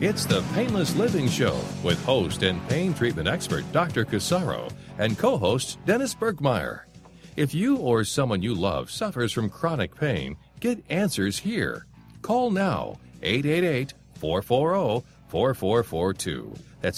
It's the Painless Living Show with host and pain treatment expert Dr. Casaro and co-host Dennis Bergmeyer. If you or someone you love suffers from chronic pain, get answers here. Call now, 888-440-4442. That's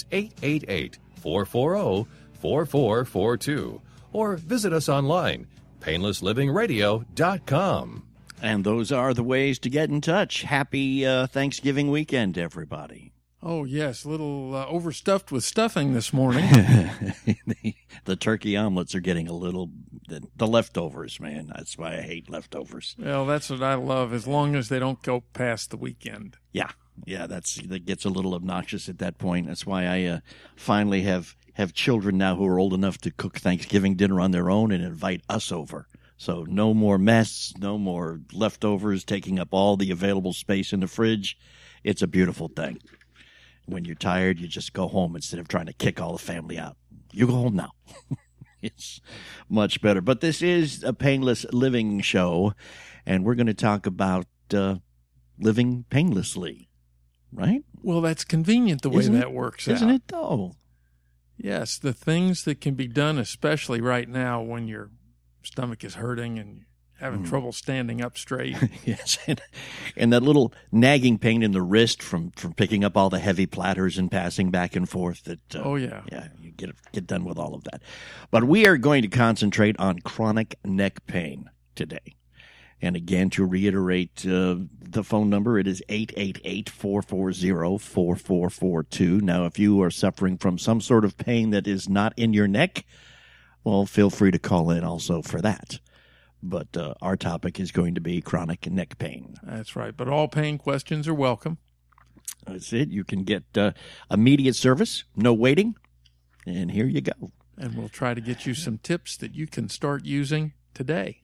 888-440-4442. Or visit us online, painlesslivingradio.com. And those are the ways to get in touch. Happy Thanksgiving weekend, everybody. Oh, yes, a little overstuffed with stuffing this morning. The turkey omelets are getting a little, the leftovers, man. That's why I hate leftovers. Well, that's what I love, as long as they don't go past the weekend. Yeah, that gets a little obnoxious at that point. That's why I finally have children now who are old enough to cook Thanksgiving dinner on their own and invite us over. So no more mess, no more leftovers taking up all the available space in the fridge. It's a beautiful thing. When you're tired, you just go home instead of trying to kick all the family out. You go home now. It's much better. But this is a Painless Living show, and we're going to talk about living painlessly, right? Well, that's convenient the way that works out. Isn't it, though? Yes, the things that can be done, especially right now when your stomach is hurting and having trouble standing up straight. Yes, and that little nagging pain in the wrist from picking up all the heavy platters and passing back and forth. That yeah, you get done with all of that. But we are going to concentrate on chronic neck pain today. And again, to reiterate the phone number, it is 888-440-4442. Now, if you are suffering from some sort of pain that is not in your neck, well, feel free to call in also for that. But our topic is going to be chronic neck pain. That's right. But all pain questions are welcome. That's it. You can get immediate service, no waiting, and here you go. And we'll try to get you some tips that you can start using today.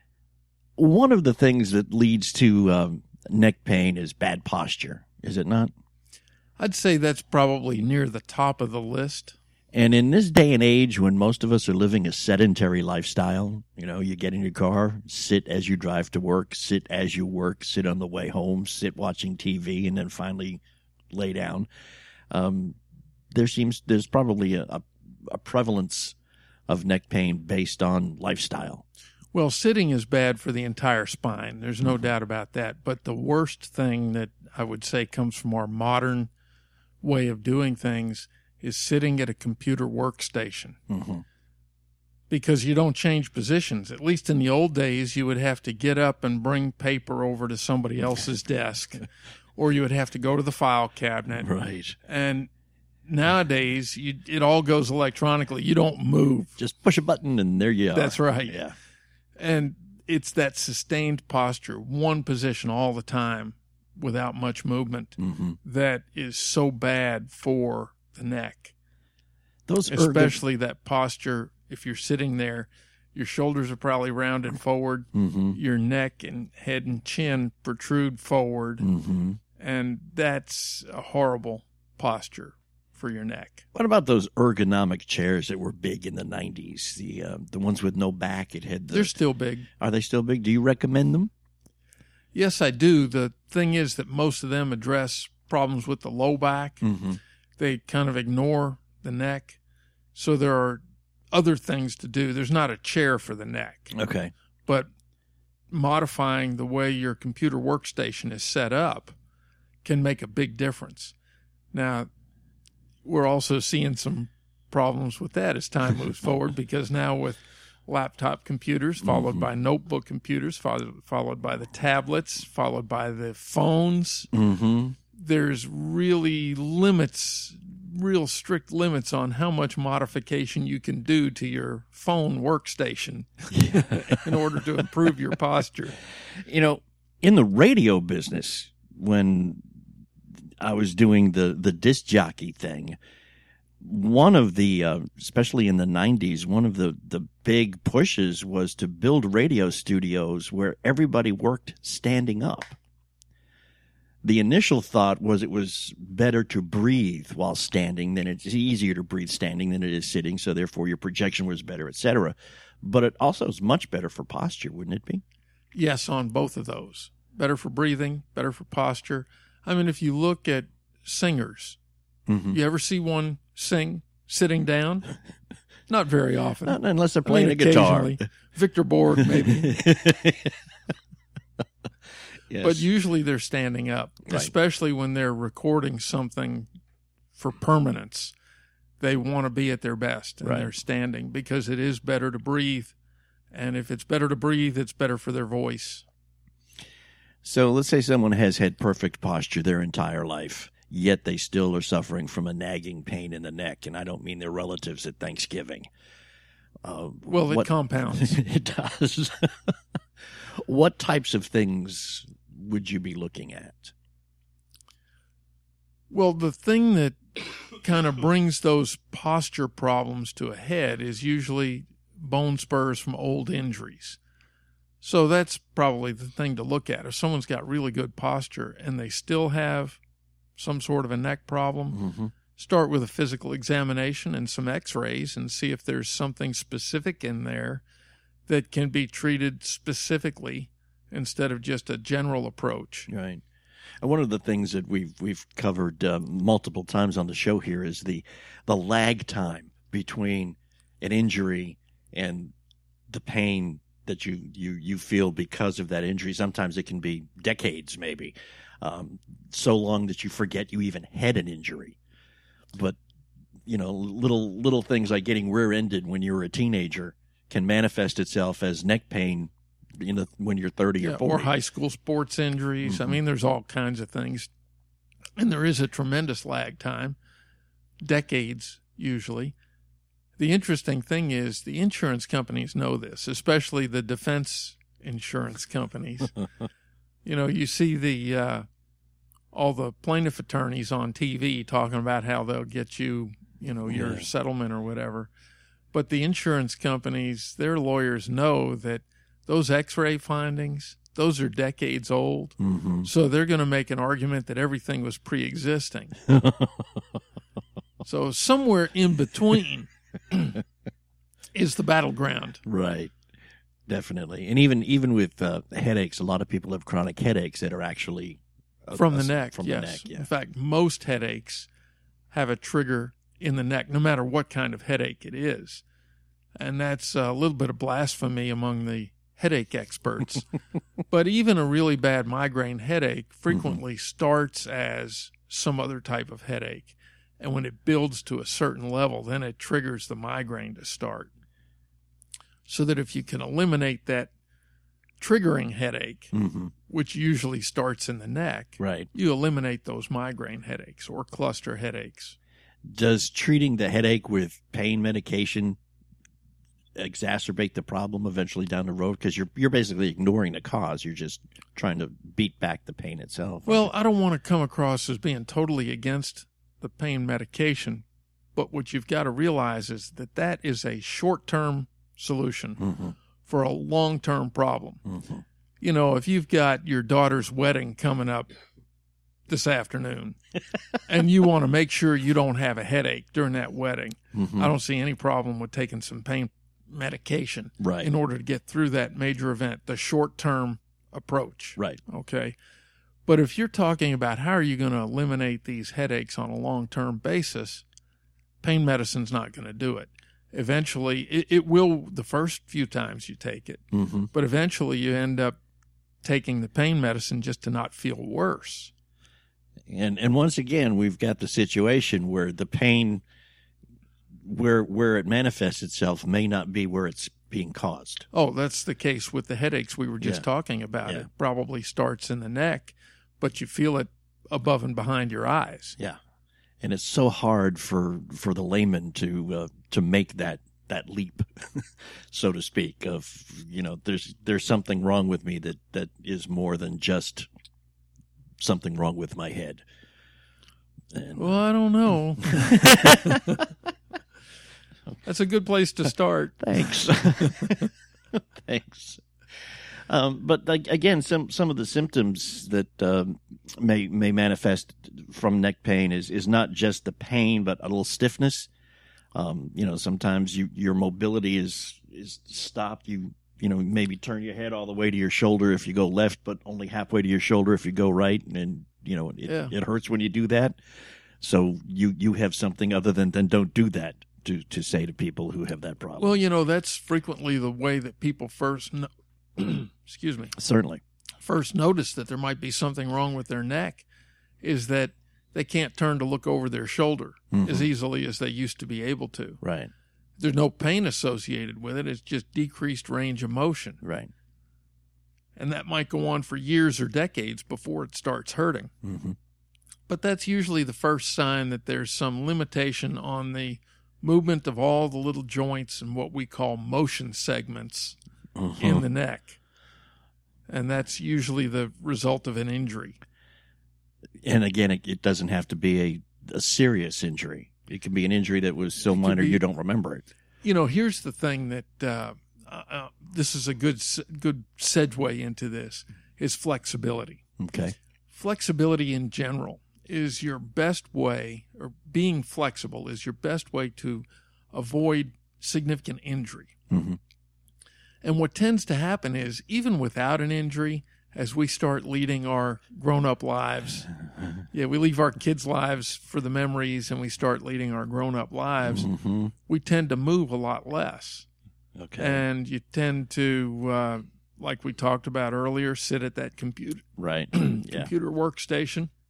One of the things that leads to neck pain is bad posture, is it not? I'd say that's probably near the top of the list. And in this day and age when most of us are living a sedentary lifestyle, you get in your car, sit as you drive to work, sit as you work, sit on the way home, sit watching TV, and then finally lay down. There's probably a prevalence of neck pain based on lifestyle. Well, sitting is bad for the entire spine. There's no doubt about that. But the worst thing that I would say comes from our modern way of doing things is sitting at a computer workstation. Mm-hmm. Because you don't change positions. At least in the old days, you would have to get up and bring paper over to somebody else's desk, or you would have to go to the file cabinet. Right. And nowadays, it all goes electronically. You don't move. Just push a button and there you are. That's right. Yeah. And it's that sustained posture, one position all the time without much movement, that is so bad for the neck. Especially that posture, if you're sitting there, your shoulders are probably rounded forward, your neck and head and chin protrude forward, and that's a horrible posture for your neck. What about those ergonomic chairs that were big in the 90s? The ones with no back. They're still big. Are they still big? Do you recommend them? Yes, I do. The thing is that most of them address problems with the low back. They kind of ignore the neck. So there are other things to do. There's not a chair for the neck. Okay. But modifying the way your computer workstation is set up can make a big difference. Now, we're also seeing some problems with that as time moves forward, because now with laptop computers, followed by notebook computers, followed by the tablets, followed by the phones, there's really real strict limits on how much modification you can do to your phone workstation in order to improve your posture. In the radio business, when I was doing the disc jockey thing, one of the, especially in the 90s, one of the big pushes was to build radio studios where everybody worked standing up. The initial thought was it was better to breathe while standing, than it's easier to breathe standing than it is sitting, so therefore your projection was better, etc. But it also is much better for posture, wouldn't it be? Yes, on both of those. Better for breathing, better for posture. I mean, if you look at singers. Mhm. You ever see one sing sitting down? Not very often. Not unless they're playing a guitar. Occasionally. Victor Borg, maybe. Yes. But usually they're standing up, Right. especially when they're recording something for permanence. They want to be at their best, and Right. they're standing because it is better to breathe. And if it's better to breathe, it's better for their voice. So let's say someone has had perfect posture their entire life, yet they still are suffering from a nagging pain in the neck, and I don't mean their relatives at Thanksgiving. Well, it what- compounds. It does. What types of things would you be looking at? Well, the thing that kind of brings those posture problems to a head is usually bone spurs from old injuries. So that's probably the thing to look at. If someone's got really good posture and they still have some sort of a neck problem, Mm-hmm. start with a physical examination and some x-rays and see if there's something specific in there that can be treated specifically instead of just a general approach. Right. And one of the things that we've covered multiple times on the show here is the lag time between an injury and the pain that you feel because of that injury. Sometimes it can be decades, maybe, so long that you forget you even had an injury. But little things like getting rear-ended when you were a teenager can manifest itself as neck pain when you're 30 or 40. Or high school sports injuries. Mm-hmm. I mean, there's all kinds of things. And there is a tremendous lag time, decades usually. The interesting thing is the insurance companies know this, especially the defense insurance companies. You see all the plaintiff attorneys on TV talking about how they'll get you, your settlement or whatever. But the insurance companies, their lawyers know that those x-ray findings, those are decades old. Mm-hmm. So they're going to make an argument that everything was pre-existing. So somewhere in between is the battleground. Right. Definitely. And even with headaches, a lot of people have chronic headaches that are actually From the neck, From yes. the neck, yeah. In fact, most headaches have a trigger in the neck, no matter what kind of headache it is. And that's a little bit of blasphemy among the headache experts. But even a really bad migraine headache frequently starts as some other type of headache. And when it builds to a certain level, then it triggers the migraine to start. So that if you can eliminate that triggering headache, Mm-hmm. which usually starts in the neck, Right. you eliminate those migraine headaches or cluster headaches. Does treating the headache with pain medication exacerbate the problem eventually down the road? Because you're basically ignoring the cause. You're just trying to beat back the pain itself. Well, I don't want to come across as being totally against the pain medication, but what you've got to realize is that is a short-term solution Mm-hmm. for a long-term problem. Mm-hmm. If you've got your daughter's wedding coming up this afternoon and you want to make sure you don't have a headache during that wedding, Mm-hmm. I don't see any problem with taking some pain medication Right. in order to get through that major event, the short-term approach. Right. Okay. But if you're talking about how are you going to eliminate these headaches on a long-term basis, pain medicine's not going to do it. Eventually, it will the first few times you take it, Mm-hmm. but eventually you end up taking the pain medicine just to not feel worse. And once again, we've got the situation where the pain, where it manifests itself, may not be where it's being caused. Oh, that's the case with the headaches we were just Yeah. talking about. Yeah. It probably starts in the neck, but you feel it above and behind your eyes. Yeah, and it's so hard for the layman to make that leap, so to speak. Of there's something wrong with me that is more than just something wrong with my head. And, Well, I don't know. That's a good place to start. Thanks. Thanks. But again, some of the symptoms that may manifest from neck pain is not just the pain, but a little stiffness. Sometimes your mobility is stopped. You maybe turn your head all the way to your shoulder if you go left, but only halfway to your shoulder if you go right, and it hurts when you do that. So you have something other than don't do that to say to people who have that problem. Well, that's frequently the way that people first excuse me. Certainly. First notice that there might be something wrong with their neck is that they can't turn to look over their shoulder as easily as they used to be able to. Right. There's no pain associated with it. It's just decreased range of motion. Right. And that might go on for years or decades before it starts hurting. Mm-hmm. But that's usually the first sign that there's some limitation on the movement of all the little joints and what we call motion segments in the neck. And that's usually the result of an injury. And again, it doesn't have to be a serious injury. It can be an injury that was so minor you don't remember it. Here's the thing that this is a good segue into this, is flexibility. Okay. Flexibility in general is your best way, or being flexible is your best way to avoid significant injury. Mm-hmm. And what tends to happen is, even without an injury, as we start leading our grown-up lives, we leave our kids' lives for the memories and we start leading our grown-up lives, we tend to move a lot less. Okay. And you tend to, like we talked about earlier, sit at that computer workstation.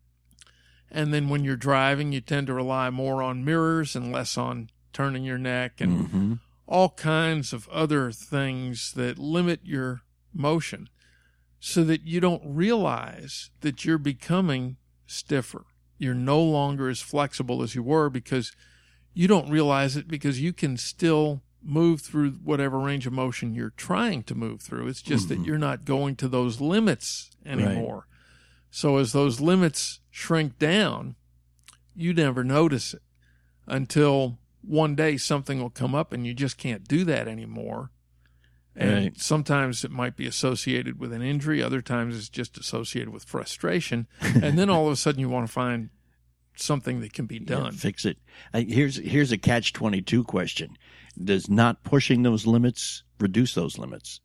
And then when you're driving, you tend to rely more on mirrors and less on turning your neck and all kinds of other things that limit your motion, so that you don't realize that you're becoming stiffer. You're no longer as flexible as you were, because you don't realize it, because you can still move through whatever range of motion you're trying to move through. It's just that you're not going to those limits anymore. Right. So as those limits shrink down, you never notice it until one day something will come up and you just can't do that anymore. And sometimes it might be associated with an injury. Other times it's just associated with frustration. And then all of a sudden you want to find something that can be done. Fix it. Here's a catch-22 question. Does not pushing those limits reduce those limits?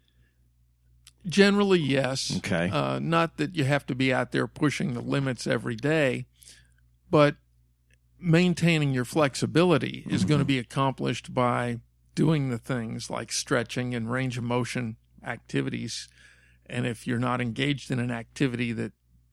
Generally, yes. Okay. Not that you have to be out there pushing the limits every day, but maintaining your flexibility is going to be accomplished by doing the things like stretching and range of motion activities. And if you're not engaged in an activity that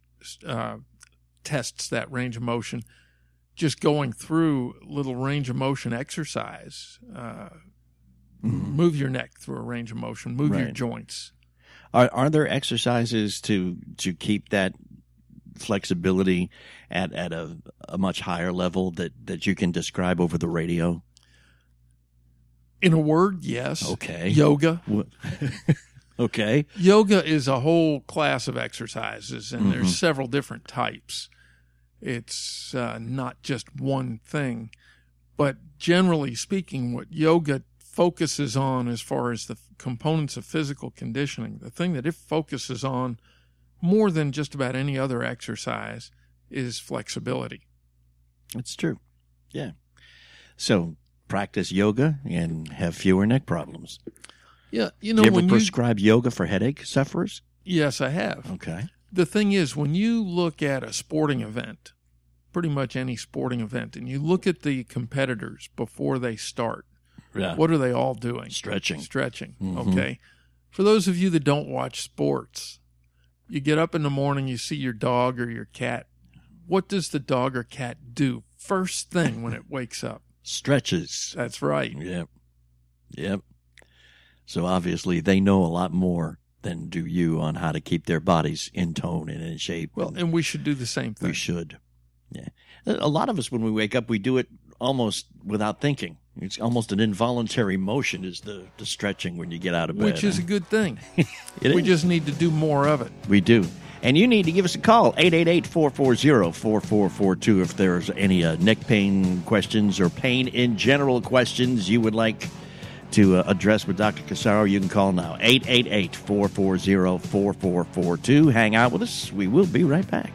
tests that range of motion, just going through little range of motion exercise, move your neck through a range of motion, move your joints. Are there exercises to keep that flexibility at a much higher level that you can describe over the radio? In a word, yes. Okay. Yoga. Okay. Yoga is a whole class of exercises, and there's several different types. It's not just one thing. But generally speaking, what yoga focuses on as far as the components of physical conditioning, the thing that it focuses on more than just about any other exercise is flexibility. That's true. Yeah. So practice yoga and have fewer neck problems. Yeah. Do you ever prescribe yoga for headache sufferers? Yes, I have. Okay. The thing is, when you look at a sporting event, pretty much any sporting event, and you look at the competitors before they start, what are they all doing? Stretching. Okay. For those of you that don't watch sports, you get up in the morning, you see your dog or your cat. What does the dog or cat do first thing when it wakes up? Stretches. That's right. Yep. So obviously they know a lot more than do you on how to keep their bodies in tone and in shape. Well, and we should do the same thing. We should. Yeah. A lot of us, when we wake up, we do it almost without thinking. It's almost an involuntary motion is the stretching when you get out of bed. Which is a good thing. We just need to do more of it. We do. And you need to give us a call, 888-440-4442, if there's any neck pain questions or pain in general questions you would like to address with Dr. Cassaro. You can call now, 888-440-4442. Hang out with us. We will be right back.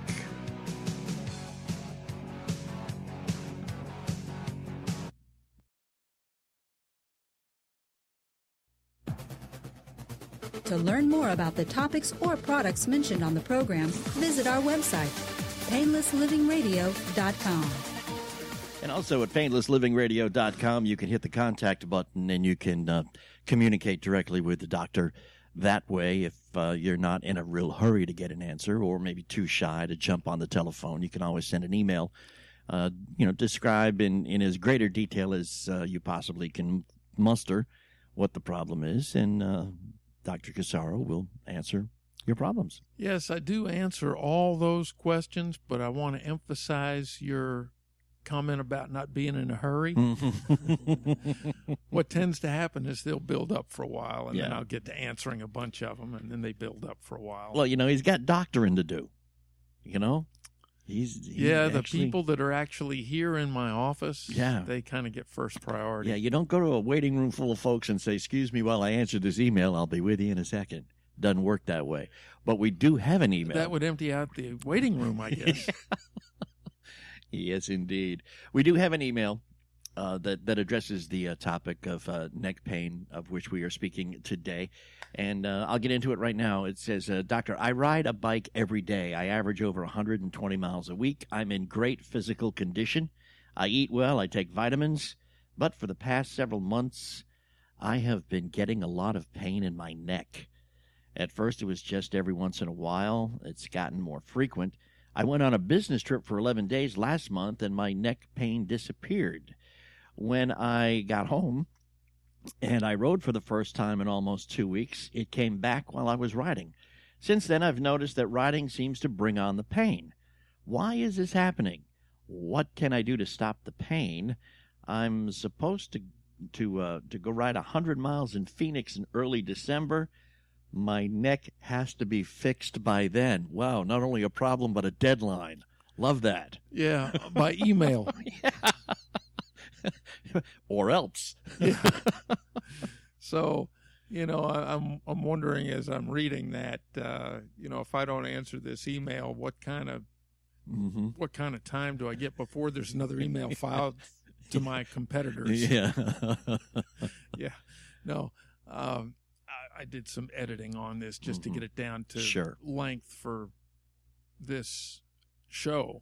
To learn more about the topics or products mentioned on the program, visit our website, painlesslivingradio.com. And also at painlesslivingradio.com, you can hit the contact button and you can communicate directly with the doctor that way. If you're not in a real hurry to get an answer or maybe too shy to jump on the telephone, you can always send an email. Describe in as greater detail as you possibly can muster what the problem is, and Dr. Cassaro will answer your problems. Yes, I do answer all those questions, but I want to emphasize your comment about not being in a hurry. What tends to happen is they'll build up for a while, and then I'll get to answering a bunch of them, and then they build up for a while. Well, he's got doctoring to do, He's the people that are actually here in my office, they kind of get first priority. Yeah, you don't go to a waiting room full of folks and say, excuse me while I answer this email, I'll be with you in a second. Doesn't work that way. But we do have an email. That would empty out the waiting room, I guess. Yes, indeed. We do have an email that addresses the topic of neck pain, of which we are speaking today. And I'll get into it right now. It says, Doctor, I ride a bike every day. I average over 120 miles a week. I'm in great physical condition. I eat well. I take vitamins. But for the past several months, I have been getting a lot of pain in my neck. At first, it was just every once in a while. It's gotten more frequent. I went on a business trip for 11 days last month, and my neck pain disappeared. When I got home and I rode for the first time in almost 2 weeks, it came back while I was riding. Since then, I've noticed that riding seems to bring on the pain. Why is this happening? What can I do to stop the pain? I'm supposed to go ride 100 miles in Phoenix in early December. My neck has to be fixed by then. Wow, not only a problem, but a deadline. Love that. Yeah, by email. Or else. So, I'm wondering as I'm reading that, if I don't answer this email, what kind of time do I get before there's another email filed to my competitors? Yeah. Yeah. No. I did some editing on this just to get it down to length for this show.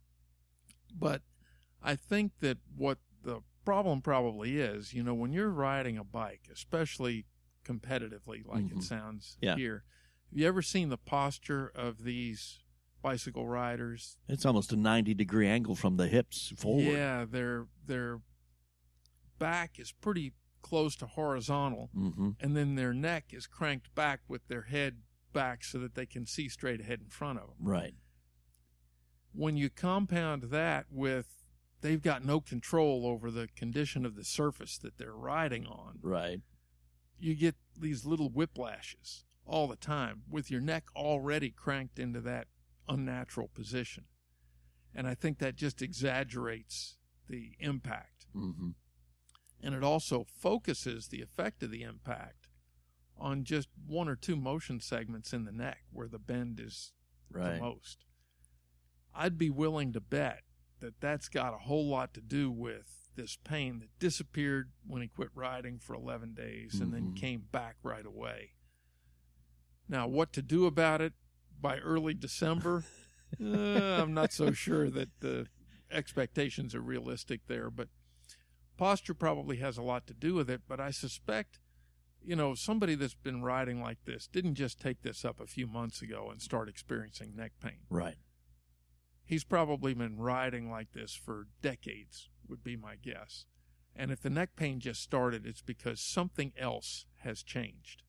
But I think that what the problem probably is, when you're riding a bike, especially competitively, like it sounds here, have you ever seen the posture of these bicycle riders? It's almost a 90-degree angle from the hips forward. Yeah, their back is pretty close to horizontal, and then their neck is cranked back with their head back so that they can see straight ahead in front of them. Right. When you compound that with they've got no control over the condition of the surface that they're riding on, right, you get these little whiplashes all the time with your neck already cranked into that unnatural position. And I think that just exaggerates the impact. And it also focuses the effect of the impact on just one or two motion segments in the neck where the bend is the most. I'd be willing to bet that that's got a whole lot to do with this pain that disappeared when he quit riding for 11 days and then came back right away. Now, what to do about it by early December, I'm not so sure that the expectations are realistic there, but posture probably has a lot to do with it. But I suspect, somebody that's been riding like this didn't just take this up a few months ago and start experiencing neck pain. Right. He's probably been riding like this for decades, would be my guess. And if the neck pain just started, it's because something else has changed.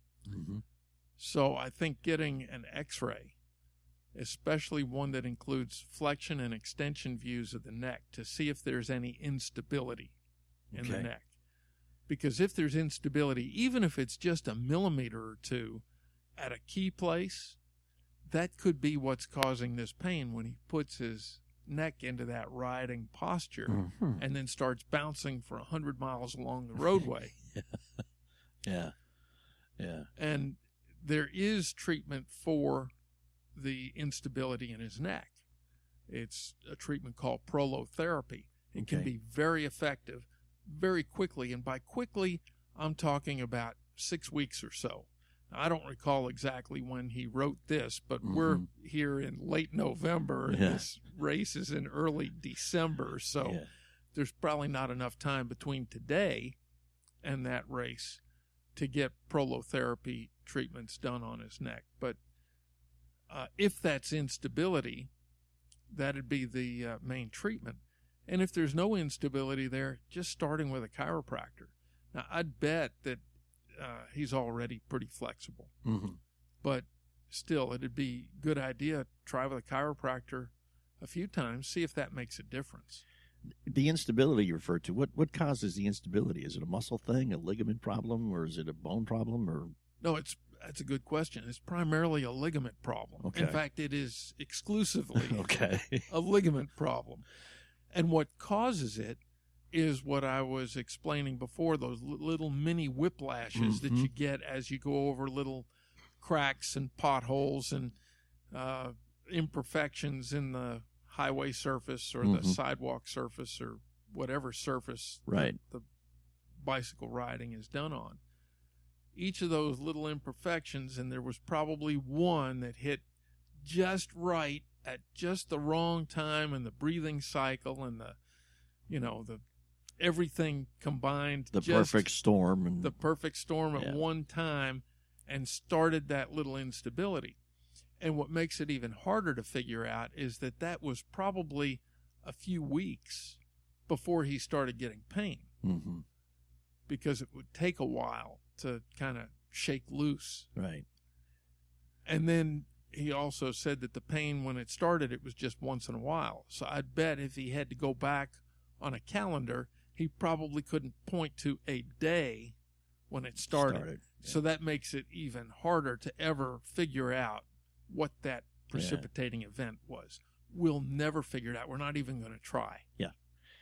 So I think getting an X-ray, especially one that includes flexion and extension views of the neck, to see if there's any instability in the neck. Because if there's instability, even if it's just a millimeter or two at a key place, that could be what's causing this pain when he puts his neck into that riding posture and then starts bouncing for 100 miles along the roadway. Yeah. And there is treatment for the instability in his neck. It's a treatment called prolotherapy. It can be very effective very quickly. And by quickly, I'm talking about 6 weeks or so. I don't recall exactly when he wrote this, but we're here in late November, and this race is in early December, so there's probably not enough time between today and that race to get prolotherapy treatments done on his neck. But if that's instability, that'd be the main treatment. And if there's no instability there, just starting with a chiropractor. Now, I'd bet that he's already pretty flexible. But still, it'd be a good idea to try with a chiropractor a few times, see if that makes a difference. The instability you referred to, what causes the instability? Is it a muscle thing, a ligament problem, or is it a bone problem? Or No, that's a good question. It's primarily a ligament problem. Okay. In fact, it is exclusively okay. a ligament problem. And what causes it is what I was explaining before, those little mini whiplashes that you get as you go over little cracks and potholes and imperfections in the highway surface or the sidewalk surface or whatever surface the bicycle riding is done on. Each of those little imperfections, and there was probably one that hit just right at just the wrong time in the breathing cycle and the everything combined. The perfect storm. The perfect storm at one time and started that little instability. And what makes it even harder to figure out is that was probably a few weeks before he started getting pain. Because it would take a while to kind of shake loose. Right. And then he also said that the pain, when it started, it was just once in a while. So I'd bet if he had to go back on a calendar, he probably couldn't point to a day when it started. So that makes it even harder to ever figure out what that precipitating event was. We'll never figure it out. We're not even going to try. Yeah.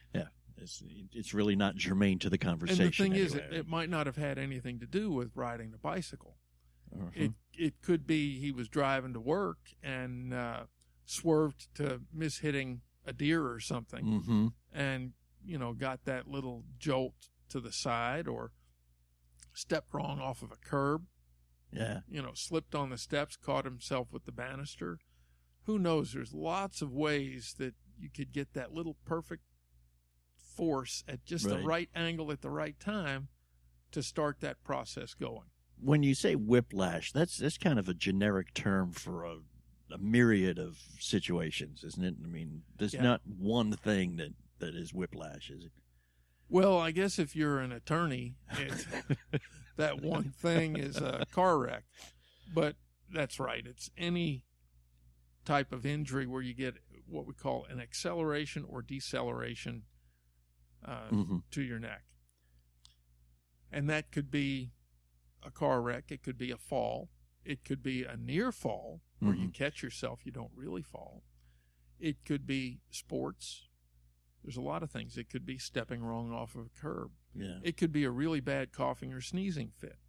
It's really not germane to the conversation. And the thing anyway. is, it might not have had anything to do with riding the bicycle. It could be he was driving to work and swerved to miss hitting a deer or something, and got that little jolt to the side, or stepped wrong off of a curb. Slipped on the steps, caught himself with the banister. Who knows? There's lots of ways that you could get that little perfect force at just the right angle at the right time to start that process going. When you say whiplash, that's kind of a generic term for a myriad of situations, isn't it? I mean, there's not one thing that is whiplash, is it? Well, I guess if you're an attorney, that one thing is a car wreck. But that's right. It's any type of injury where you get what we call an acceleration or deceleration to your neck. And that could be a car wreck. It could be a fall. It could be a near fall where you catch yourself, you don't really fall. It could be sports. There's a lot of things. It could be stepping wrong off of a curb. Yeah. It could be a really bad coughing or sneezing fit.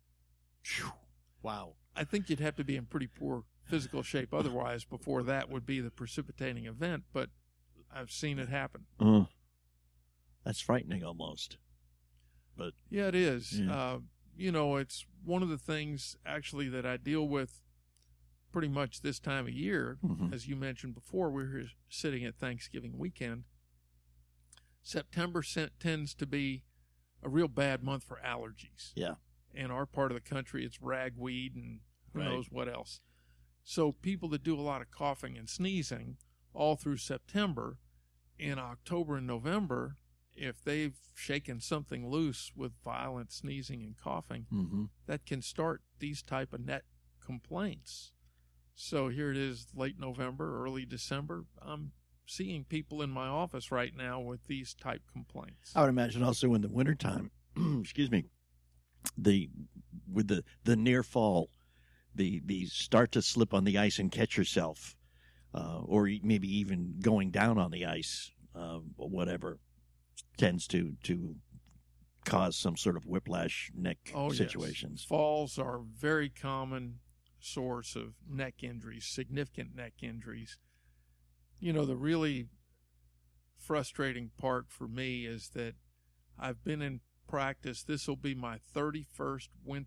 Wow. I think you'd have to be in pretty poor physical shape otherwise before that would be the precipitating event, but I've seen it happen. That's frightening almost. But yeah, it is. Yeah. It's one of the things actually that I deal with pretty much this time of year. As you mentioned before, we're sitting at Thanksgiving weekend. September tends to be a real bad month for allergies. Yeah. In our part of the country, it's ragweed and who knows what else. So people that do a lot of coughing and sneezing all through September, in October and November, if they've shaken something loose with violent sneezing and coughing, that can start these type of neck complaints. So here it is, late November, early December. I'm seeing people in my office right now with these type complaints. I would imagine also in the wintertime, excuse me, with the near fall, the start to slip on the ice and catch yourself, or maybe even going down on the ice, or whatever, tends to cause some sort of whiplash neck situations. Yes. Falls are a very common source of neck injuries, significant neck injuries. The really frustrating part for me is that I've been in practice. This will be my 31st winter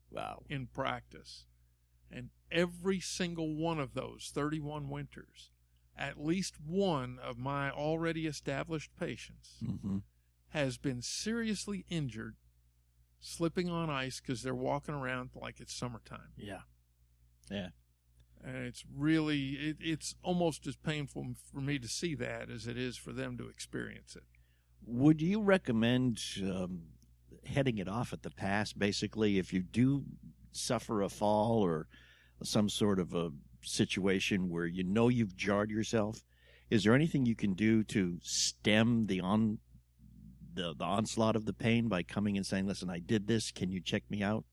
Wow. in practice. And every single one of those 31 winters, at least one of my already established patients Mm-hmm. has been seriously injured slipping on ice because they're walking around like it's summertime. Yeah. Yeah. And it's really, it's almost as painful for me to see that as it is for them to experience it. Would you recommend heading it off at the pass, basically, if you do suffer a fall or some sort of a situation where you know you've jarred yourself? Is there anything you can do to stem the onslaught of the pain by coming and saying, listen, I did this. Can you check me out?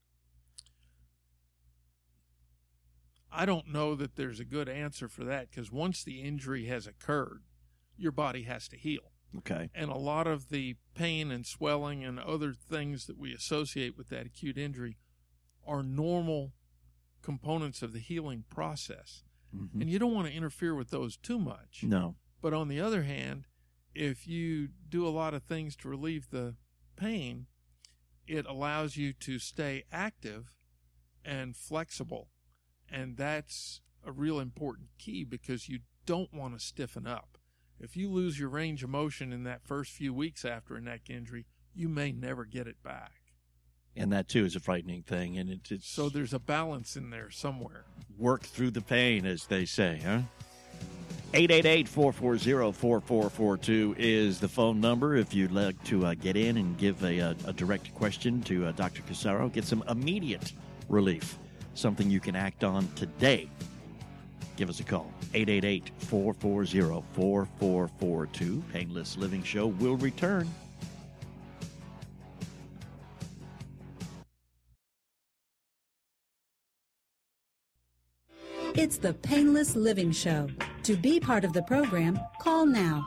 I don't know that there's a good answer for that, because once the injury has occurred, your body has to heal. Okay. And a lot of the pain and swelling and other things that we associate with that acute injury are normal components of the healing process. Mm-hmm. And you don't want to interfere with those too much. No. But on the other hand, if you do a lot of things to relieve the pain, it allows you to stay active and flexible. And that's a real important key, because you don't want to stiffen up. If you lose your range of motion in that first few weeks after a neck injury, you may never get it back. And that, too, is a frightening thing. And it's So there's a balance in there somewhere. work through the pain, as they say, huh? 888-440-4442 is the phone number if you'd like to get in and give a direct question to Dr. Cassaro. Get some immediate relief, something you can act on today. Give us a call, 888-440-4442. Painless Living Show will return. It's the Painless Living Show. To be part of the program, call now.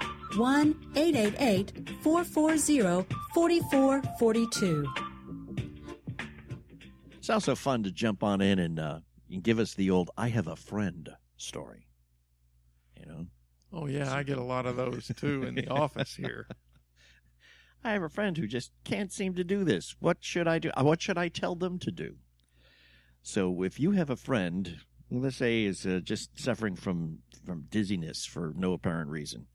1-888-440-4442. It's also fun to jump on in and give us the old "I have a friend" story. You know, Oh, yeah, I get a lot of those, too, in the office here. I have a friend who just can't seem to do this. What should I do? What should I tell them to do? So if you have a friend, let's say, is just suffering from dizziness for no apparent reason,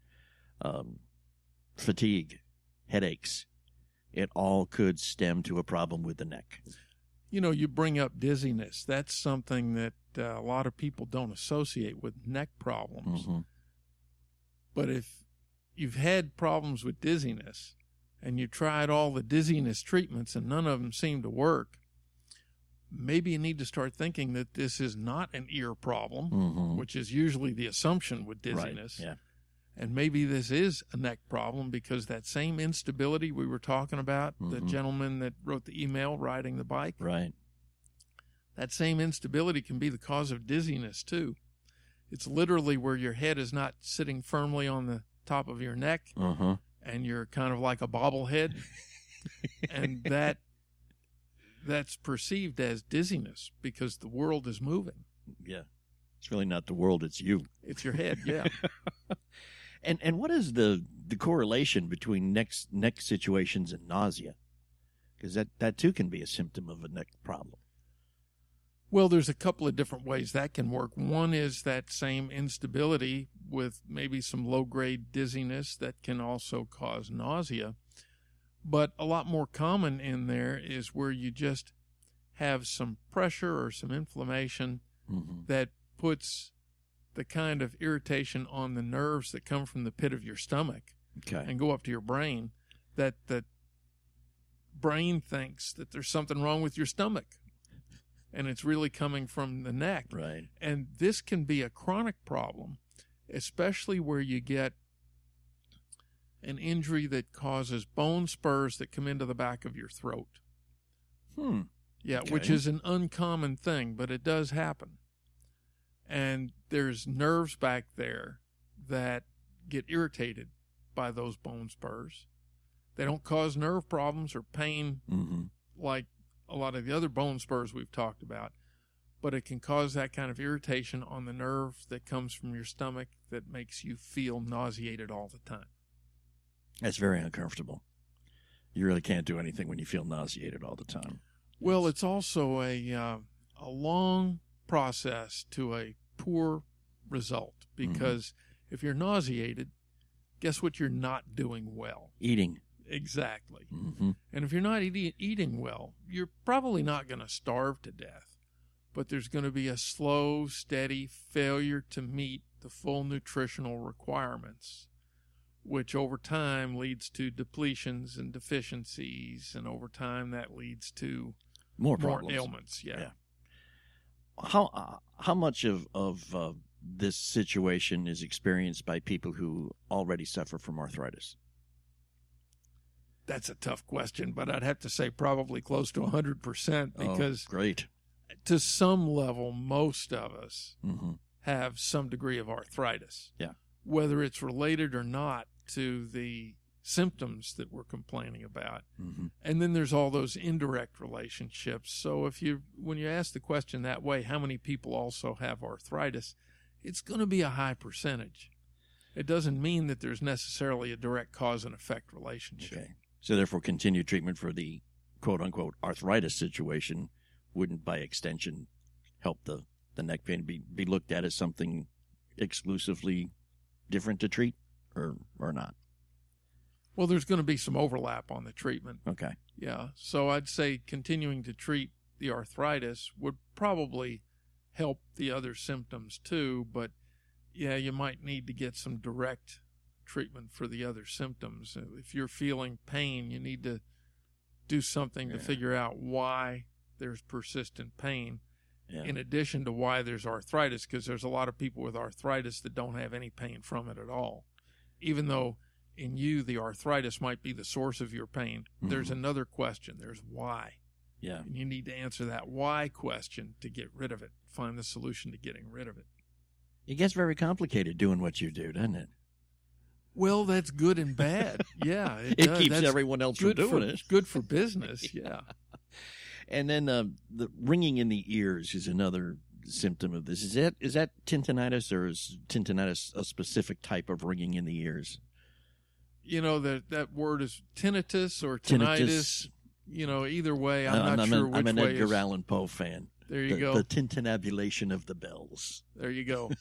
fatigue, headaches, it all could stem to a problem with the neck. You know, you bring up dizziness. That's something that a lot of people don't associate with neck problems. Mm-hmm. But if you've had problems with dizziness and you tried all the dizziness treatments and none of them seem to work, maybe you need to start thinking that this is not an ear problem, Mm-hmm. which is usually the assumption with dizziness. Right. Yeah. And maybe this is a neck problem, because that same instability we were talking about, the Mm-hmm. gentleman that wrote the email riding the bike, Right. that same instability can be the cause of dizziness too. It's literally where your head is not sitting firmly on the top of your neck, Uh-huh. and you're kind of like a bobblehead. And that's perceived as dizziness because the world is moving. Yeah. It's really not the world, it's you. It's your head, yeah. And what is the correlation between neck situations and nausea? Because that too can be a symptom of a neck problem. Well, there's a couple of different ways that can work. One is that same instability with maybe some low-grade dizziness that can also cause nausea. But a lot more common in there is where you just have some pressure or some inflammation Mm-hmm. that puts the kind of irritation on the nerves that come from the pit of your stomach Okay. and go up to your brain, that the brain thinks that there's something wrong with your stomach. And it's really coming from the neck. Right. And this can be a chronic problem, especially where you get an injury that causes bone spurs that come into the back of your throat. Yeah, Okay. which is an uncommon thing, but it does happen. And there's nerves back there that get irritated by those bone spurs. They don't cause nerve problems or pain Mm-hmm. like a lot of the other bone spurs we've talked about, but it can cause that kind of irritation on the nerve that comes from your stomach that makes you feel nauseated all the time. That's very uncomfortable. You really can't do anything when you feel nauseated all the time. Well, it's also a long process to a poor result, because if you're nauseated, guess what you're not doing well? Eating. Exactly. Mm-hmm. And if you're not eating well, you're probably not going to starve to death, but there's going to be a slow, steady failure to meet the full nutritional requirements, which over time leads to depletions and deficiencies, and over time that leads to More more problems. ailments. Yeah. How much of this situation is experienced by people who already suffer from arthritis? That's a tough question, but I'd have to say probably close to 100%, because great. to some level, most of us Mm-hmm. have some degree of arthritis. Yeah. Whether it's related or not to the symptoms that we're complaining about. Mm-hmm. And then there's all those indirect relationships. So when you ask the question that way, how many people also have arthritis, it's going to be a high percentage. It doesn't mean that there's necessarily a direct cause and effect relationship. Okay. So therefore, continued treatment for the quote unquote arthritis situation wouldn't by extension help the neck pain be looked at as something exclusively different to treat or not? Well, there's going to be some overlap on the treatment. Okay. Yeah. So I'd say continuing to treat the arthritis would probably help the other symptoms too, but yeah, you might need to get some direct treatment for the other symptoms. If you're feeling pain, you need to do something to figure out why there's persistent pain, in addition to why there's arthritis, because there's a lot of people with arthritis that don't have any pain from it at all. Even though in you, the arthritis might be the source of your pain, there's another question. There's why. Yeah. And you need to answer that why question to get rid of it, find the solution to getting rid of it. It gets very complicated doing what you do, doesn't it? Well, that's good and bad. Yeah. It does. keeps That's everyone else from doing it. Good for business. Yeah. And then the ringing in the ears is another symptom of this. Is that tinnitus, or is tinnitus a specific type of ringing in the ears? You know, that word is tinnitus or tinnitus. You know, either way, I'm not sure which way. I'm an Edgar Allan Poe fan. There you go. The tintinnabulation of the bells. There you go.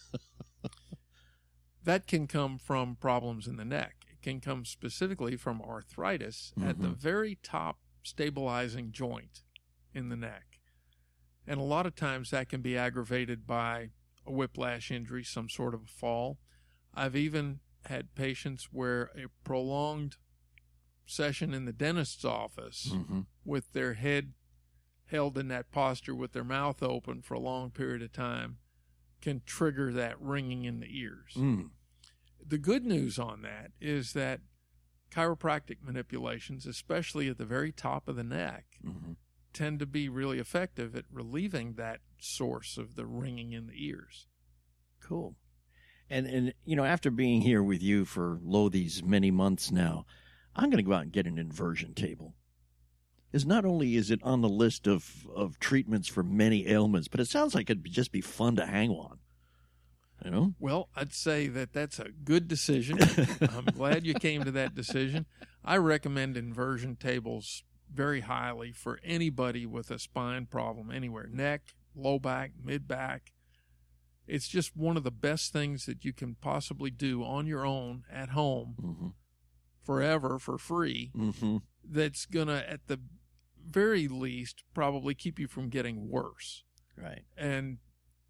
That can come from problems in the neck. It can come specifically from arthritis at the very top stabilizing joint in the neck. And a lot of times that can be aggravated by a whiplash injury, some sort of a fall. I've even had patients where a prolonged session in the dentist's office with their head held in that posture with their mouth open for a long period of time can trigger that ringing in the ears. The good news on that is that chiropractic manipulations, especially at the very top of the neck, tend to be really effective at relieving that source of the ringing in the ears. Cool. And you know, after being here with you for these many months now, I'm going to go out and get an inversion table. Is not only is it on the list of treatments for many ailments, but it sounds like it'd just be fun to hang on. You know? Well, I'd say that that's a good decision. I'm glad you came to that decision. I recommend inversion tables very highly for anybody with a spine problem anywhere, neck, low back, mid back. It's just one of the best things that you can possibly do on your own at home forever for free. That's going to, at the very least, probably keep you from getting worse. Right. And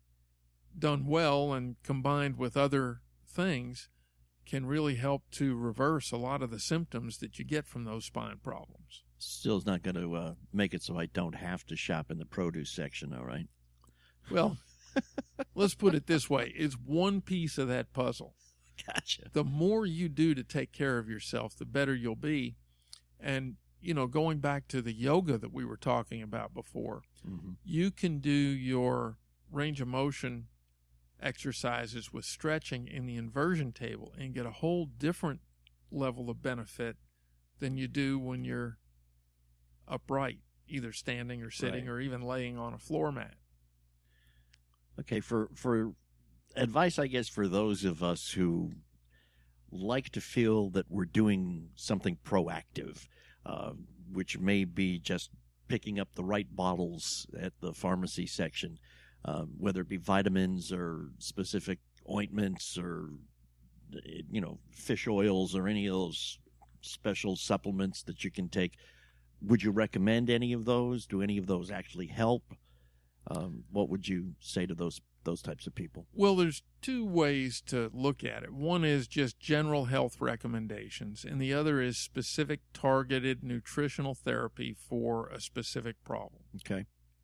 done well and combined with other things can really help to reverse a lot of the symptoms that you get from those spine problems. Still is not going to make it so I don't have to shop in the produce section, all right? Well, let's put it this way. It's one piece of that puzzle. Gotcha. The more you do to take care of yourself, the better you'll be. And, you know, going back to the yoga that we were talking about before, you can do your range of motion exercises with stretching in the inversion table and get a whole different level of benefit than you do when you're upright, either standing or sitting or even laying on a floor mat. Okay, for advice, I guess, for those of us who like to feel that we're doing something proactive, which may be just picking up the right bottles at the pharmacy section, whether it be vitamins or specific ointments or, fish oils or any of those special supplements that you can take. Would you recommend any of those? Do any of those actually help? What would you say to those types of people? Well, there's two ways to look at it. One is just general health recommendations, and the other is specific targeted nutritional therapy for a specific problem. Okay.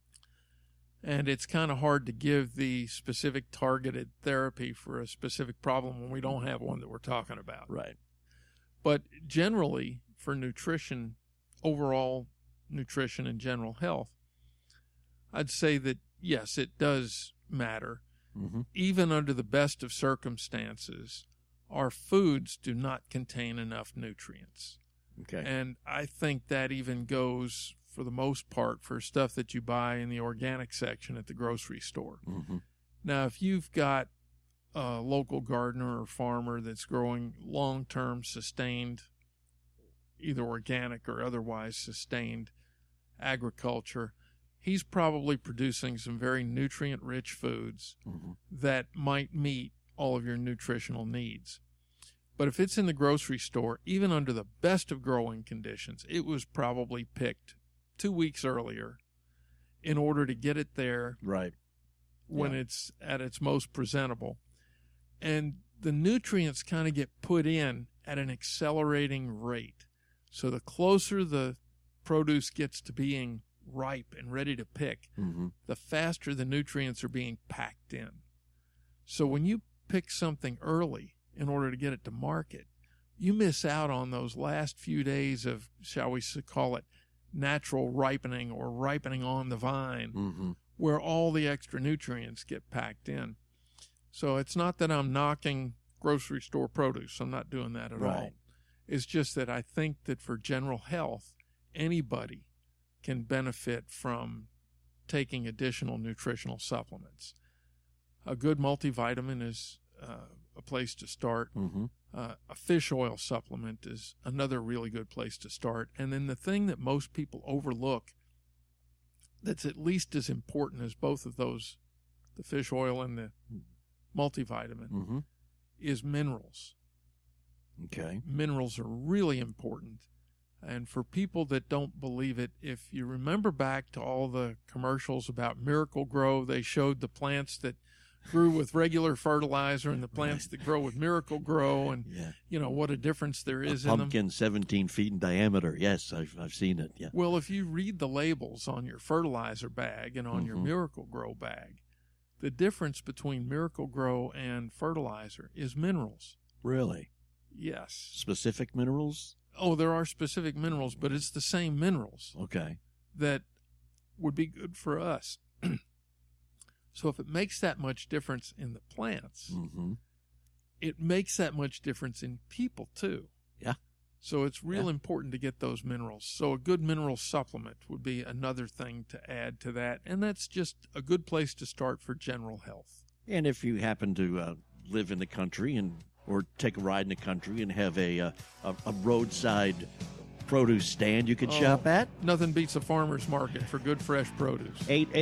And it's kind of hard to give the specific targeted therapy for a specific problem when we don't have one that we're talking about. Right. But generally, for nutrition, overall nutrition and general health, I'd say that, yes, it does matter. Mm-hmm. Even under the best of circumstances, our foods do not contain enough nutrients. Okay. And I think that even goes, for the most part, for stuff that you buy in the organic section at the grocery store. Mm-hmm. Now, if you've got a local gardener or farmer that's growing long-term sustained, either organic or otherwise sustained agriculture, he's probably producing some very nutrient-rich foods Mm-hmm. that might meet all of your nutritional needs. But if it's in the grocery store, even under the best of growing conditions, it was probably picked 2 weeks earlier in order to get it there Right. when Yeah. it's at its most presentable. And the nutrients kind of get put in at an accelerating rate. So the closer the produce gets to being ripe and ready to pick, Mm-hmm. the faster the nutrients are being packed in. So when you pick something early in order to get it to market, you miss out on those last few days of, shall we call it, natural ripening or ripening on the vine, Mm-hmm. where all the extra nutrients get packed in. So it's not that I'm knocking grocery store produce. I'm not doing that at all. Right. It's just that I think that for general health, anybody can benefit from taking additional nutritional supplements. A good multivitamin is a place to start. Mm-hmm. A fish oil supplement is another really good place to start. And then the thing that most people overlook that's at least as important as both of those, the fish oil and the multivitamin, Mm-hmm. is minerals. Okay. Minerals are really important. And for people that don't believe it, if you remember back to all the commercials about Miracle Grow, they showed the plants that grew with regular fertilizer and the plants that grow with Miracle Grow, and Yeah. what a difference there is A in them. pumpkin 17 feet in diameter. Yes, I've seen it. Yeah. Well, if you read the labels on your fertilizer bag and on your Mhm. Miracle Grow bag, the difference between Miracle Grow and fertilizer is minerals. Really? Yes. Specific minerals? Oh, there are specific minerals, but it's the same minerals Okay. that would be good for us. So if it makes that much difference in the plants, Mm-hmm. it makes that much difference in people too. Yeah. So it's real important to get those minerals. So a good mineral supplement would be another thing to add to that. And that's just a good place to start for general health. And if you happen to live in the country or take a ride in the country and have a roadside produce stand you can shop at, Nothing beats a farmer's market for good fresh produce.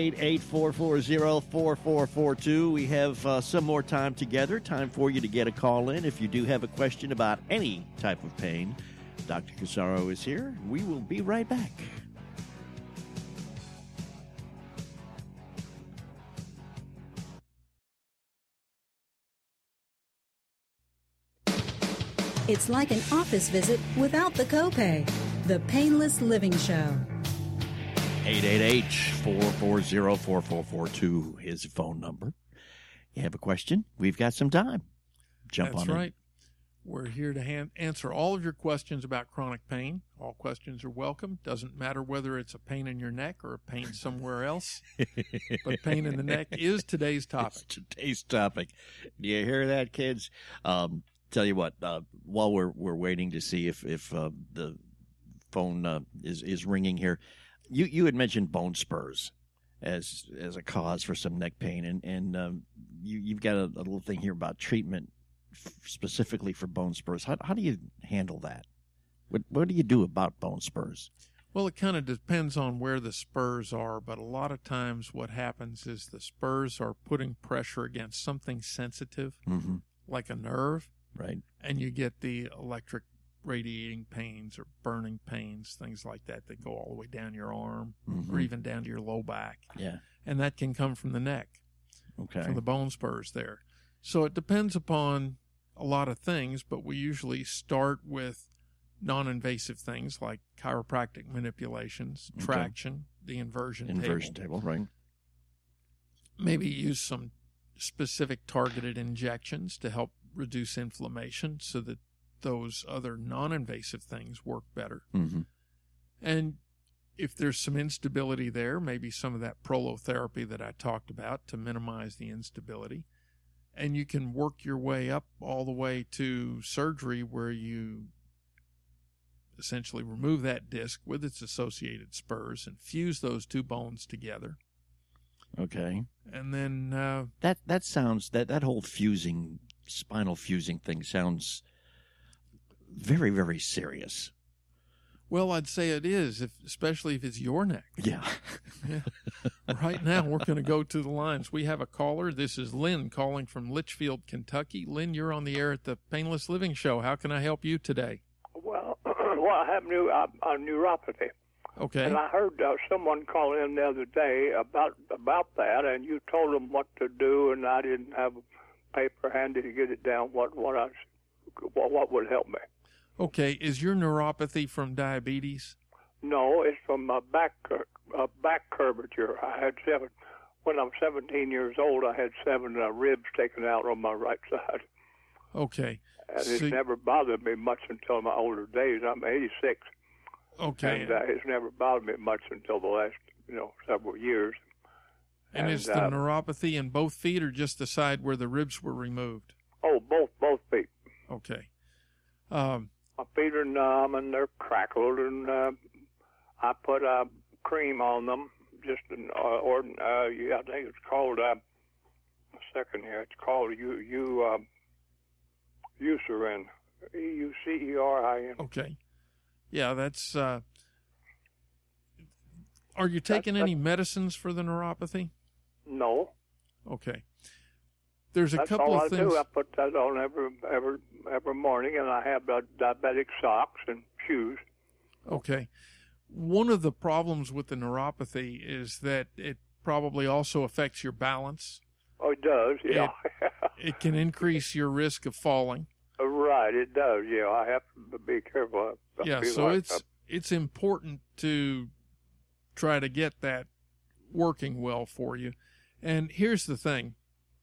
888-440-4442. We have some more time together. Time for you to get a call in. If you do have a question about any type of pain, Dr. Casaro is here. We will be right back. It's like an office visit without the copay. The Painless Living Show. 888-440-4442 is the phone number. You have a question? We've got some time. Jump That's on in. right. We're here to answer all of your questions about chronic pain. All questions are welcome. Doesn't matter whether it's a pain in your neck or a pain somewhere else. But pain in the neck is today's topic. It's today's topic. Do you hear that, kids? Tell you what, while we're waiting to see if the phone is ringing here, you had mentioned bone spurs as a cause for some neck pain, and you've got a little thing here about treatment specifically for bone spurs. How do you handle that? What do you do about bone spurs? Well, it kind of depends on where the spurs are, but a lot of times what happens is the spurs are putting pressure against something sensitive, like a nerve, Right. and you get the electric radiating pains or burning pains, things like that that go all the way down your arm or even down to your low back. Yeah. And that can come from the neck, Okay. from the bone spurs there. So it depends upon a lot of things, but we usually start with non-invasive things like chiropractic manipulations, traction, the inversion table, right? Maybe use some specific targeted injections to help reduce inflammation so that those other non-invasive things work better. And if there's some instability there, maybe some of that prolotherapy that I talked about to minimize the instability. And you can work your way up all the way to surgery where you essentially remove that disc with its associated spurs and fuse those two bones together. Okay. And then That sounds that whole spinal fusing thing sounds very, very serious. well, I'd say it is, especially if it's your neck. Yeah. Right now, we're going to go to the lines. We have a caller. This is Lynn calling from Litchfield, Kentucky. Lynn, you're on the air at the Painless Living Show. How can I help you today? Well, I have a neuropathy. Okay. And I heard someone call in the other day about that, and you told them what to do, and I didn't have a paper handy to get it down. What would help me? Okay. Is your neuropathy from diabetes? No, it's from back curvature. I had when I'm 17 years old. I had 7 ribs taken out on my right side. Okay. And it's never bothered me much until my older days. I'm 86. Okay. And it's never bothered me much until the last, several years. And is the neuropathy in both feet or just the side where the ribs were removed? Oh, both feet. Okay. My feet are numb and they're crackled, and I put cream on them. Just I think it's called a second here. It's called Eucerin, Eucerin. Okay. Yeah, that's. Are you taking any medicines for the neuropathy? No. Okay. There's a That's couple all of I things. do. I put that on every morning, and I have diabetic socks and shoes. Okay. One of the problems with the neuropathy is that it probably also affects your balance. Oh, it does, yeah. It can increase your risk of falling. Right, it does, yeah. I have to be careful. Yeah, so it's important to try to get that working well for you. And here's the thing.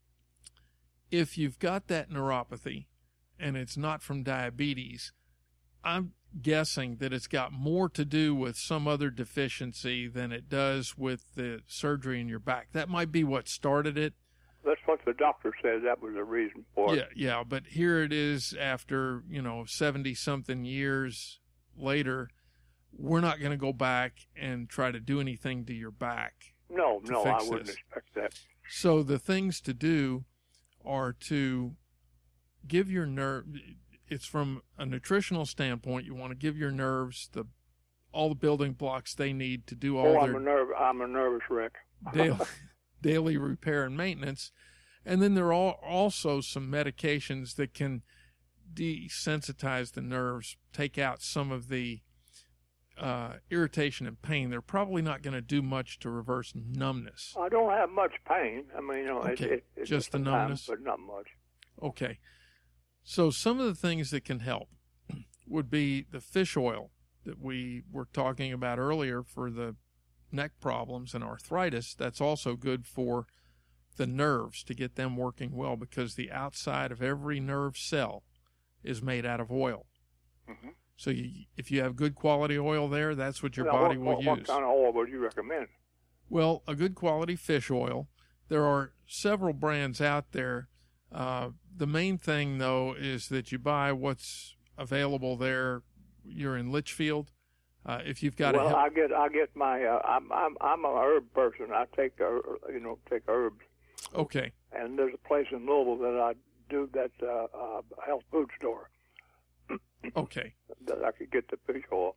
If you've got that neuropathy and it's not from diabetes, I'm guessing that it's got more to do with some other deficiency than it does with the surgery in your back. That might be what started it. That's what the doctor said. That was the reason for it. Yeah, but here it is after, 70-something years later. We're not going to go back and try to do anything to your back. No, I fix wouldn't this. expect that. So the things to do are to give your nerve. It's from a nutritional standpoint. You want to give your nerves all the building blocks they need to do all I'm a nervous wreck. daily repair and maintenance. And then there are also some medications that can desensitize the nerves, take out some of the irritation and pain. They're probably not going to do much to reverse numbness. I don't have much pain. I mean, Okay. it's Just the numbness? but not much. Okay. So some of the things that can help would be the fish oil that we were talking about earlier for the neck problems and arthritis. That's also good for the nerves to get them working well, because the outside of every nerve cell is made out of oil. Mm-hmm. So if you have good quality oil there, that's what your body will use. What kind of oil would you recommend? Well, a good quality fish oil. There are several brands out there. The main thing, though, is that you buy what's available there. You're in Litchfield. If you've got I get my. I'm a herb person. I take herbs. Okay. And there's a place in Louisville that I do that health food store. Okay. That I could get the fish oil.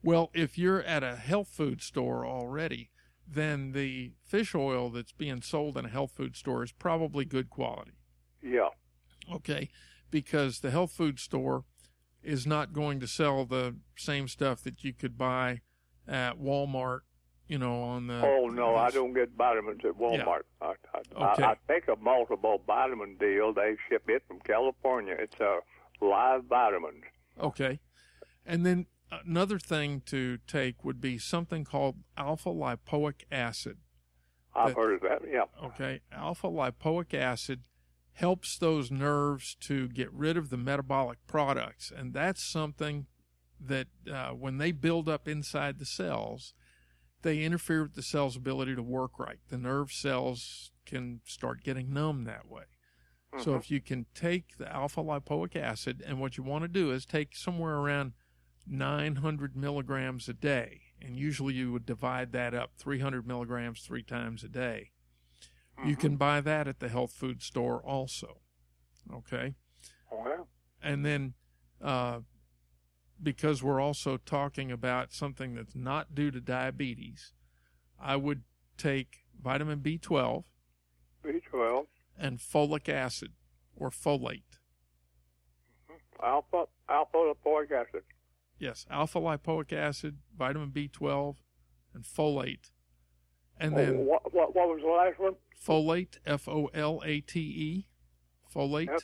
Well, if you're at a health food store already, then the fish oil that's being sold in a health food store is probably good quality. Yeah. Okay, because the health food store is not going to sell the same stuff that you could buy at Walmart, on the... Oh, no, I don't get vitamins at Walmart. Yeah. Okay. I take a multiple vitamin deal. They ship it from California. It's a live vitamins. Okay. And then another thing to take would be something called alpha lipoic acid. I've heard of that, yeah. Okay. Alpha lipoic acid helps those nerves to get rid of the metabolic products. And that's something that when they build up inside the cells, they interfere with the cell's ability to work right. The nerve cells can start getting numb that way. Mm-hmm. So if you can take the alpha lipoic acid, and what you want to do is take somewhere around 900 milligrams a day, and usually you would divide that up 300 milligrams 3 times a day. Mm-hmm. You can buy that at the health food store also. Okay? Well. And then because we're also talking about something that's not due to diabetes, I would take vitamin B12. B12. And folic acid or folate. Alpha lipoic acid. Yes, alpha lipoic acid, vitamin B12, and folate. And then what was the last one? Folate, F-O-L-A-T-E. Folate.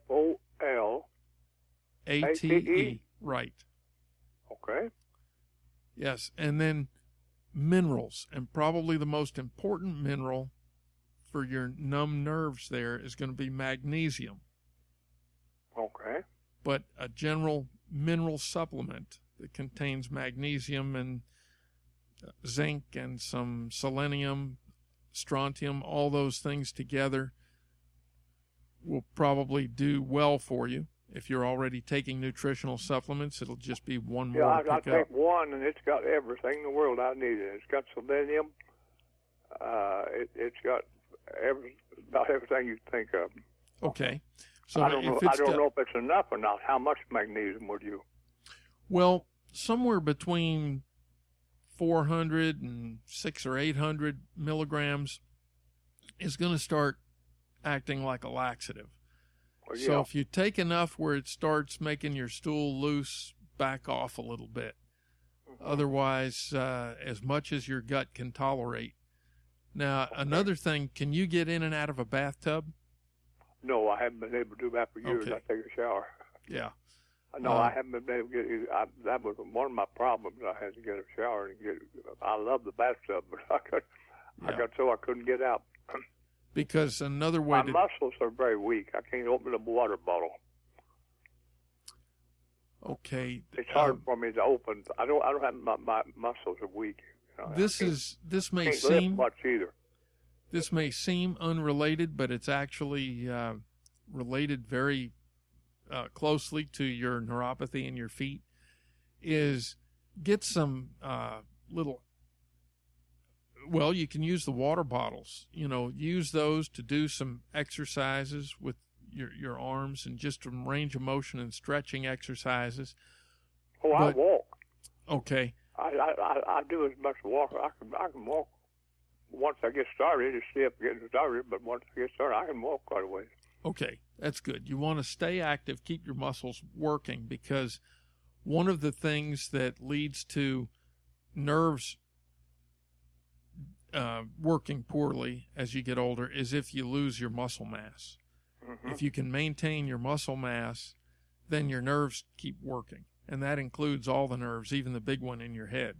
F-O-L-A-T-E. Right. Okay. Yes, and then minerals, and probably the most important mineral for your numb nerves there is going to be magnesium. Okay. But a general mineral supplement that contains magnesium and zinc and some selenium, strontium, all those things together will probably do well for you. If you're already taking nutritional supplements, it'll just be one more to pick I up. take one, and it's got everything in the world I need. It's got selenium. It's got about everything you think of. Okay. So I don't know if it's enough or not. How much magnesium would you? Well, somewhere between 400 and 600 or 800 milligrams is going to start acting like a laxative. Well, yeah. So if you take enough where it starts making your stool loose, back off a little bit. Mm-hmm. Otherwise, as much as your gut can tolerate. Now, another thing, can you get in and out of a bathtub? No, I haven't been able to do that for years. Okay. I take a shower. Yeah. No, I haven't been able to get. That was one of my problems. I had to get a shower and get. I love the bathtub, but I got so I couldn't get out. Because another way my muscles are very weak. I can't open a water bottle. Okay. It's hard for me to open. I don't have my muscles are weak. This may can't seem lift much either. This may seem unrelated, but it's actually related very closely to your neuropathy in your feet. Is get some you can use the water bottles. Use those to do some exercises with your arms and just some range of motion and stretching exercises. Oh, I walk. Okay. I do as much walk. I can walk. Once I get started, it's stiff getting started, but once I get started, I can walk quite a ways. Okay, that's good. You want to stay active, keep your muscles working, because one of the things that leads to nerves working poorly as you get older is if you lose your muscle mass. Mm-hmm. If you can maintain your muscle mass, then your nerves keep working, and that includes all the nerves, even the big one in your head.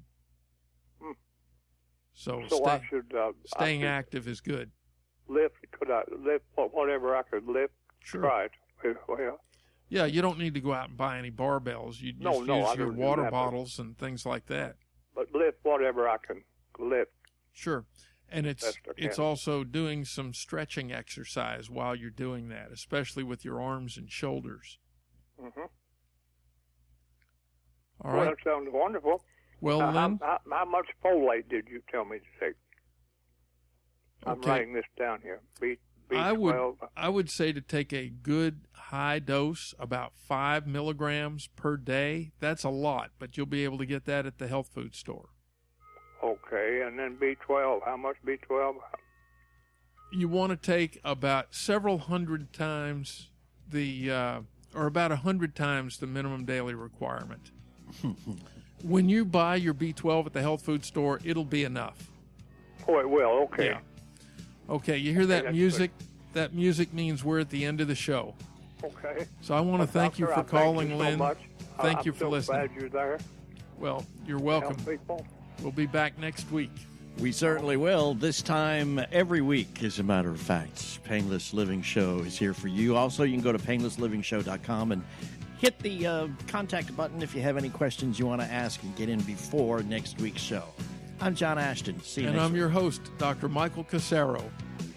So staying active is good. Could I lift whatever I could lift? Sure. Try it. Well, yeah, you don't need to go out and buy any barbells. You just use your water bottles and things like that. But lift whatever I can lift. Sure. And it's also doing some stretching exercise while you're doing that, especially with your arms and shoulders. Mm-hmm. All right. That sounds wonderful. Well, Lynn, how much folate did you tell me to take? I'm writing this down here. B12. I would say to take a good high dose, about 5 milligrams per day. That's a lot, but you'll be able to get that at the health food store. Okay, and then B12. How much B12? You want to take about several hundred times or about 100 times the minimum daily requirement. When you buy your B12 at the health food store, it'll be enough. Oh, it will. Okay. Yeah. Okay, you hear that that's music? That music means we're at the end of the show. Okay. So I want to thank you Doctor, for calling, thank you Lynn. so much. Thank you for I'm so listening. glad you're there. Well, you're to welcome. help people. We'll be back next week. We certainly will. This time every week, as a matter of fact. Painless Living Show is here for you. Also, you can go to painlessliving.show.com and hit the contact button if you have any questions you want to ask and get in before next week's show. I'm John Ashton. See you And next I'm week. your host, Dr. Michael Casero.